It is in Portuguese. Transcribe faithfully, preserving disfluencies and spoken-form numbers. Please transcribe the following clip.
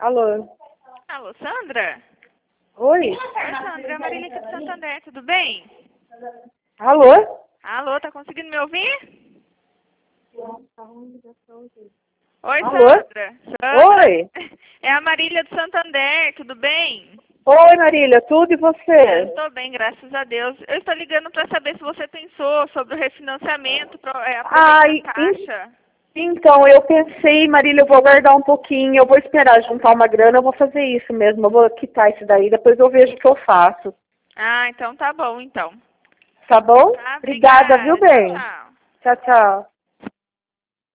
Alô? Alô, Sandra? Oi? Oi, Sandra, é a Marília aqui do Santander, tudo bem? Alô? Alô, tá conseguindo me ouvir? Oi, Alô? Sandra. Sandra, Oi? é a Marília do Santander, tudo bem? Oi, Marília, tudo e Eu você? estou bem, graças a Deus. Eu estou ligando para saber se você pensou sobre o refinanciamento, pro- é, aproveitando Ai, a en- caixa. então, eu pensei, Marília, eu vou aguardar um pouquinho, eu vou esperar juntar uma grana, eu vou fazer isso mesmo, eu vou quitar isso daí, depois eu vejo o que eu faço. Ah, então tá bom, então. Tá bom? Tá, Obrigada, viu, obrigada. Tchau, bem? tchau. Tchau, tchau.